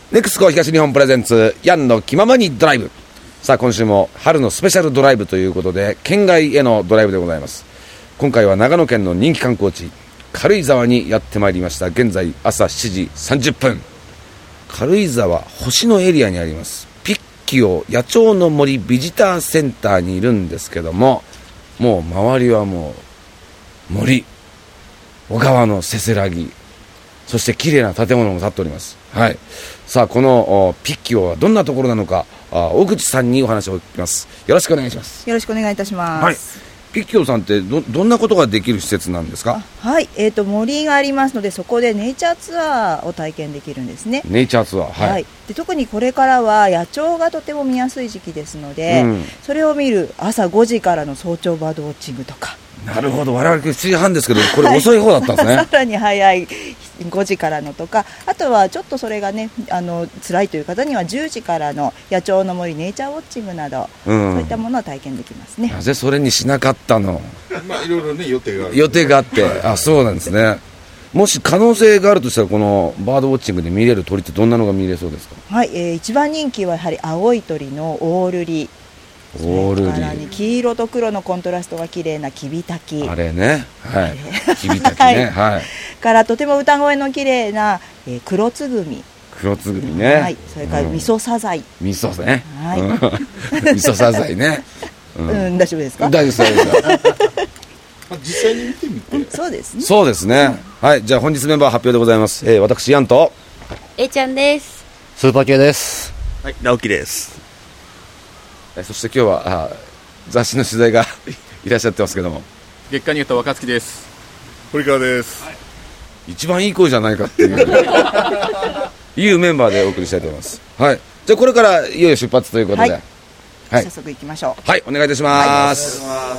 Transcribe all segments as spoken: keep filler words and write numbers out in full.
ネクスコ東日本プレゼンツヤンの気ままにドライブ。さあ今週も春のスペシャルドライブということで県外へのドライブでございます。今回は長野県の人気観光地軽井沢にやってまいりました。現在朝しちじさんじゅっぷん、軽井沢星野エリアにありますピッキオ野鳥の森ビジターセンターにいるんですけども、もう周りはもう森、小川のせせらぎ、そして綺麗な建物も建っております。はい。さあこのピッキオはどんなところなのか、大口さんにお話を聞きます。よろしくお願いします。 よろしくお願いいたします。 はい。ピッキオさんって ど, どんなことができる施設なんですか？ はい、えーと、森がありますのでそこでネイチャーツアーを体験できるんですね。 ネイチャーツアー、はい、はい、 で特にこれからは野鳥がとても見やすい時期ですので、うん、それを見る朝ごじからの早朝バードウォッチングとか。 なるほど、我々しちじはんですけどこれ遅い方だったんですね、はい、 さらに早いごじからのとか、あとはちょっとそれがねあの辛いという方にはじゅうじからの野鳥の森ネイチャーウォッチングなど、うん、そういったものを体験できますね。 なぜそれにしなかったの？ まあいろいろね予定がある予定があってあ、そうなんですね。もし可能性があるとしたらこのバードウォッチングで見れる鳥ってどんなのが見れそうですか？ はい、えー、一番人気はやはり青い鳥のオオルリ、 オールリそれからに黄色と黒のコントラストが綺麗なキビタキ、 あれね、はい、キビタキね、はい、はい、 からとても歌声の綺麗な、えー、黒つぐみ、 黒つぐみね、 はい、それから味噌サザイ、 味噌ね、 はい、 味噌サザイね、 うん、うん、大丈夫ですか？ 大丈夫です大丈夫です実際に見てみて。 そうですね、 そうですね、はい、じゃあ本日メンバー発表でございます。えー、私ヤンと A ちゃんです。 スーパー系です。 はい、直樹です。 えー、そして今日はあ雑誌の取材がいらっしゃってますけども、 月刊ニュート若月です。 堀川です、はい、 一番いい声じゃないかっていういうメンバーでお送りしたいと思います。はい、じゃあこれからいよいよ出発ということで、はい、 はい、早速行きましょう。 はい、お願いいたします。 はい、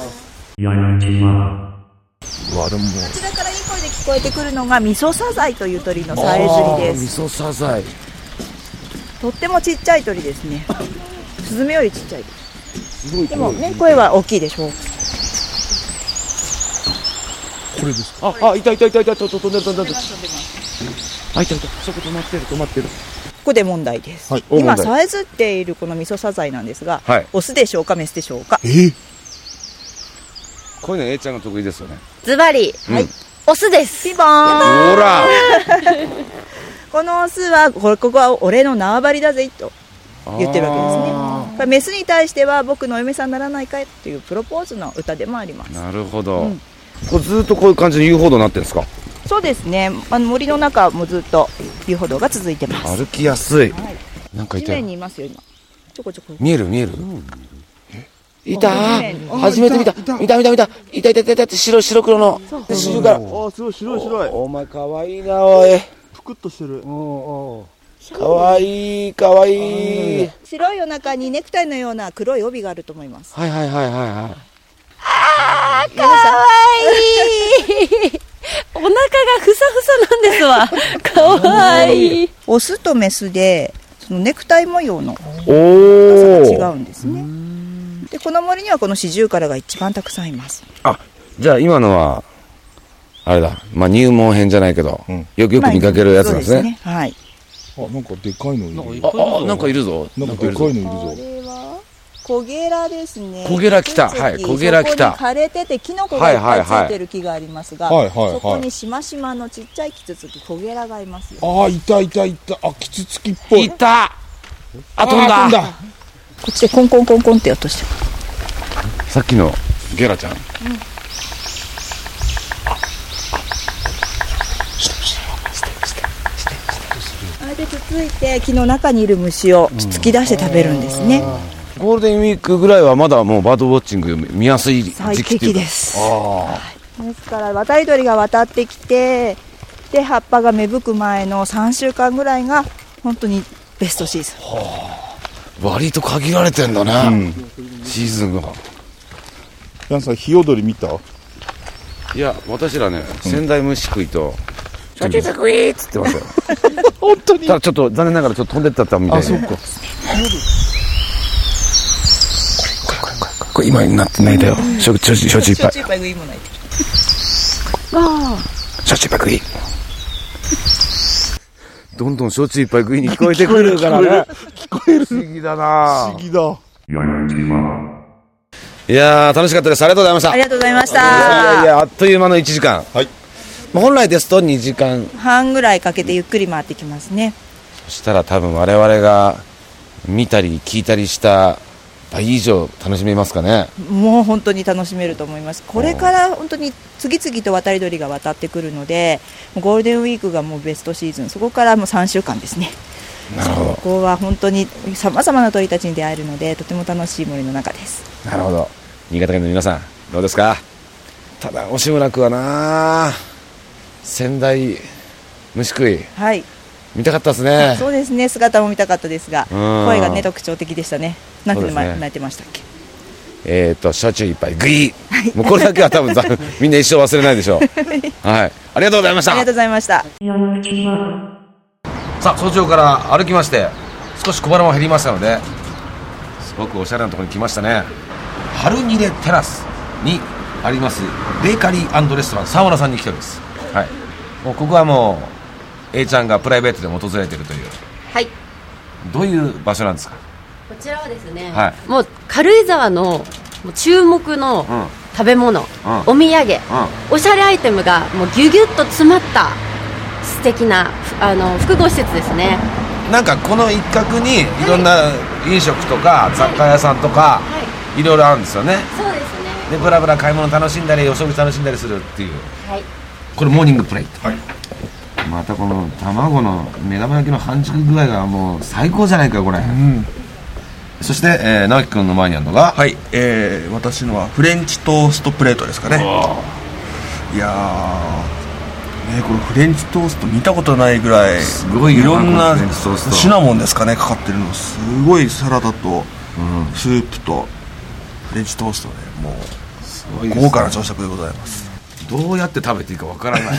うわ、でももうこちらからいい声で聞こえてくるのがミソサザイという鳥のさえずりです。 ミソサザイ、 とってもちっちゃい鳥ですね。スズメよりちっちゃいです。すごい、でもね、声は大きいでしょう。 これですか？あ、あ、いたいたいたいた、飛んでる飛んでる。あ、いたいた、そこ止まってる止まってる。ここで問題です。はい、今さえずっているこのミソサザイなんですが、はい、オスでしょうかメスでしょうか？ えー、こういうの A ちゃんが得意ですよね。 ズバリ、はい、オスです。 ピンポーン。 ほらこのオスはここは俺の縄張りだぜと言ってるわけですね。これメスに対しては僕のお嫁さんにならないかいというプロポーズの歌でもあります。 なるほど、うん、これずっとこういう感じの遊歩道になってるんですか？ そうですね、あの森の中もずっと遊歩道が続いてます。 歩きやすい、はい、なんかいた地面にいますよ今。ちょこちょこ見える見える、うん、いたー、初めて見た見た見た見たいたいたいたいたって白白黒の白から、 ああすごい白い白い。 お, お前かわいいなおい、 ぷくっとしてる。 おー、かわいいかわいい。 白いお腹にネクタイのような黒い帯があると思います。 はいはいはいはいはい。 あーかわいいお腹がふさふさなんですわ。かわいい。 オスとメスでそのネクタイ模様のおー違うんですね。でこの森にはこのシジュウカラが一番たくさんいます。 あ、じゃあ今のはあれだ、まあ入門編じゃないけど、うん、よくよく見かけるやつなんですね。 まあ、はい。 あ、なんかでかいのいる。 ああ、なんかいるぞ。 なんかでかいのいるぞ。 これはコゲラですね。 コゲラ来た。はい、コゲラ来た。 そこに枯れててキノコがいっぱいついてる木がありますが、 はいはいはい、 そこにしましまのちっちゃいキツツキコゲラがいますよ。 ああ、いたいたいた。あ、キツツキっぽい。 いた。あ、飛んだ。 飛んだ。 こっちでコンコンコンコンって落としてる。 さっきのゲラちゃん。うん、 あれでつついて木の中にいる虫をつつき出して食べるんですね。 うん、ゴールデンウィークぐらいはまだもうバードウォッチング見やすい時期最適です。 あ、 はい、ですから渡り鳥が渡ってきてで葉っぱが芽吹く前のさんしゅうかんぐらいが本当にベストシーズン。 はあ、割と限られてんだね、うん、シーズンが。 ヤンさんヒヨドリ見た？ いや私らね、うん、仙台虫食いとシャチペクイーっつってましたよ本当に。 ただちょっと残念ながらちょっと飛んでったったみたいな。 あ、そうか。 これ今になってないだよ。焼酎一杯。 焼酎一杯食いもない。 焼酎一杯食い。 どんどん焼酎いっぱい食いに聞こえてくるからね。 聞こえる。 不思議だな。 不思議だ。 いやー楽しかったです。ありがとうございました。 ありがとうございましいやいた。 やあっという間のいちじかん。 はい。 まあ本来ですとにじかん。 半ぐらいかけてゆっくり回ってきますね。 そしたら多分我々が見たり聞いたりした倍以上楽しめますかね。 もう本当に楽しめると思います。これから本当に次々と渡り鳥が渡ってくるので、ゴールデンウィークがもうベストシーズン、そこからもうさんしゅうかんですね。 なるほど。 ここは本当にさまざまな鳥たちに出会えるので、とても楽しい森の中です。 なるほど。新潟県の皆さんどうですか。ただ押村区はな仙台虫食いはい、 見たかったですね。 そうですね、姿も見たかったですが、 うん声がね特徴的でしたね。なんてそうですね泣いてましたっけ。 えーと焼酎いっぱいグイー、もうこれだけは多分ざみんな一生忘れないでしょう。はい、ありがとうございましたありがとうございました。 さあ早朝から歩きまして少し小腹も減りましたので、すごくおしゃれなところに来ましたね。春ニレテラスにありますベーカリー&レストラン沢村さんに来ております。はい、もうここはもう A ちゃんがプライベートでも訪れているという、 はい、 どういう場所なんですか。 こちらはですね、 はい、 もう軽井沢のもう注目のうん食べ物、 うんお土産、おしゃれアイテムがもうギュギュッと詰まった素敵なあの複合施設ですね。 なんかこの一角にいろんな飲食とか雑貨屋さんとかはいろいろあるんですよね。 そうですね。 でブラブラ買い物楽しんだりお食事楽しんだりするっていう、 はい、 これモーニングプレイト、 はい。 またこの卵の目玉焼きの半熟具合がもう最高じゃないかこれ、うん、そして、えー、直樹君の前にあるのが、 はい、えー、私のはフレンチトーストプレートですかね。いやー、ね、このフレンチトースト見たことないぐらいすごいよなろんなこのフレンチトーストシナモンですかねかかってるの。すごいサラダとスープとフレンチトーストでもうすごいですね、 豪華な朝食でございます。 どうやって食べていいかわからない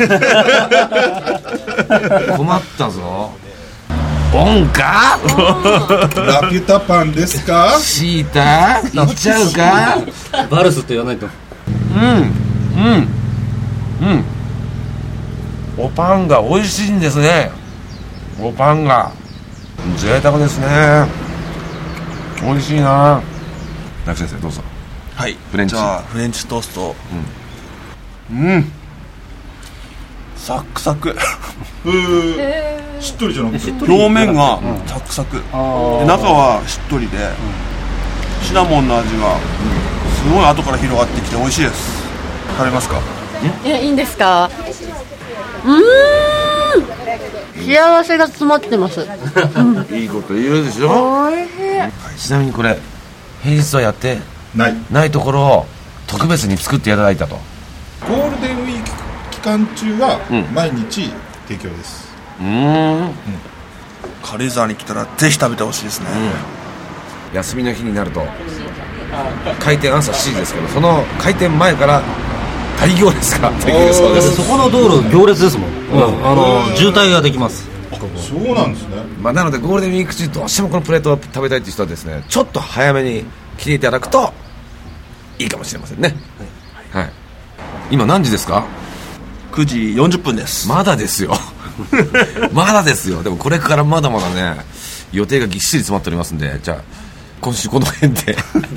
困ったぞ。オンかラピュタパンですか。 シータいっちゃうか。 バルスって言わないと。 うんうんうんおパンが美味しいんですね。おパンが贅沢ですね。美味しいな。中先生どうぞ。 はい、 フレンチじゃあフレンチトースト、 うん、うん、 サックサクうーしっとりじゃなくて表面がサクサク、で中はしっとりで、シナモンの味がすごい後から広がってきて美味しいです。食べますか。 いやいいんですか。うーん幸せが詰まってます。 いいこと言うでしょ。 おいしい。 ちなみにこれ平日はやってない。 ないところを特別に作っていただいたと。 ゴールデンウィーク期間中はうん毎日提供です。 うーん軽井沢に来たらぜひ食べてほしいですね、 休みの日になると開店朝しちじですけど、その開店前から大行列ができるそうです。 そこの道路行列ですもん、うん、あの渋滞ができます。 そうなんですね。 まあ、なのでゴールデンウィーク中どうしてもこのプレートを食べたいという人はですね、ちょっと早めに来ていただくといいかもしれませんね。はい、今何時ですか。 くじよんじゅっぷんです。 まだですよまだですよ。でもこれからまだまだね予定がぎっしり詰まっておりますんで、じゃあ今週この辺でい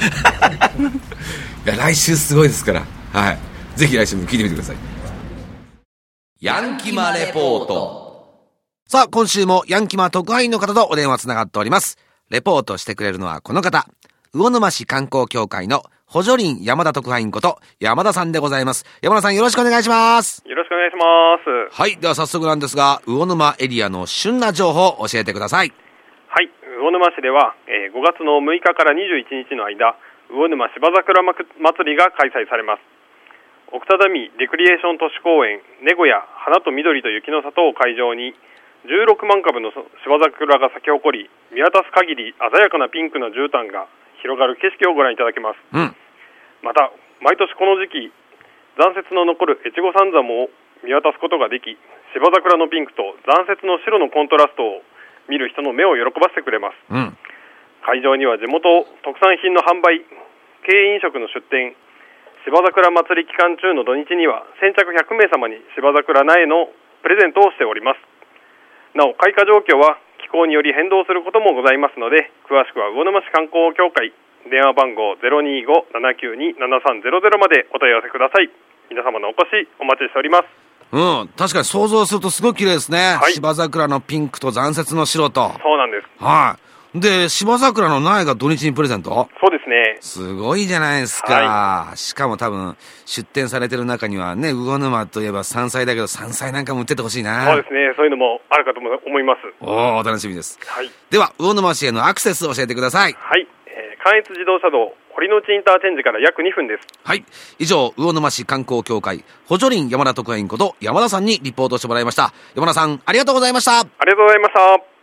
や来週すごいですから、はい、ぜひ来週も聞いてみてください。ヤンキマレポート。さあ今週もヤンキマ特派員の方とお電話つながっております。レポートしてくれるのはこの方、魚沼市観光協会の補助輪山田特派員こと山田さんでございます。山田さんよろしくお願いします。 よろしくお願いします。 はい、では早速なんですが魚沼エリアの旬な情報を教えてください。 はい、魚沼市では、えー、ごがつのむいかからにじゅういちにちの間、魚沼芝桜祭りが開催されます。奥只見レクリエーション都市公園ネゴヤ花と緑と雪の里を会場にじゅうろくまんかぶの芝桜が咲き誇り、見渡す限り鮮やかなピンクの絨毯が広がる景色をご覧いただけます、 うん、 また毎年この時期残雪の残る越後三山も見渡すことができ、芝桜のピンクと残雪の白のコントラストを見る人の目を喜ばせてくれます、 うん、 会場には地元特産品の販売、経営飲食の出店、芝桜祭り期間中の土日には先着ひゃくめいさまに芝桜苗のプレゼントをしております。 なお開花状況は気候により変動することもございますので、詳しくは魚沼市観光協会電話番号 ゼロにーご ななきゅうに ななさんゼロゼロ までお問い合わせください。皆様のお越しお待ちしております。 うん、確かに想像するとすごい綺麗ですね。 はい、 芝桜のピンクと残雪の白と。 そうなんです。 はい。で、芝桜の苗が土日にプレゼント？ そうですね。 すごいじゃないですか。はい、しかも多分、出店されてる中にはね、魚沼といえば山菜だけど、山菜なんかも売っててほしいな。 そうですね。そういうのもあるかと思います。 おー、お楽しみです。 はい。 では、魚沼市へのアクセスを教えてください。 はい。えー、関越自動車道、堀之内インターチェンジから約にふんです。 はい。以上、魚沼市観光協会、補助林山田特派員こと山田さんにリポートしてもらいました。山田さん、ありがとうございました。ありがとうございました。